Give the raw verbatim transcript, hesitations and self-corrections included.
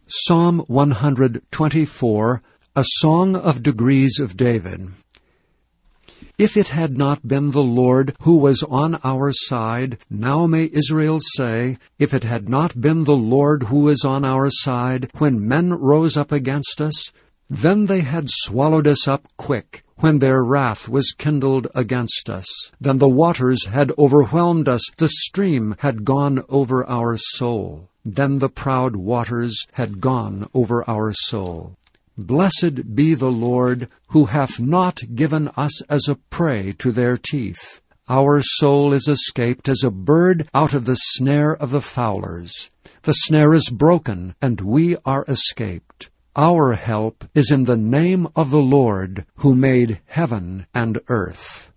Psalm one twenty-four, a song of degrees of David. If it had not been the Lord who was on our side, now may Israel say, if it had not been the Lord who was on our side, when men rose up against us, then they had swallowed us up quick, when their wrath was kindled against us. Then the waters had overwhelmed us, the stream had gone over our soul. Then the proud waters had gone over our soul. Blessed be the Lord, who hath not given us as a prey to their teeth. Our soul is escaped as a bird out of the snare of the fowlers. The snare is broken, and we are escaped. Our help is in the name of the Lord, who made heaven and earth.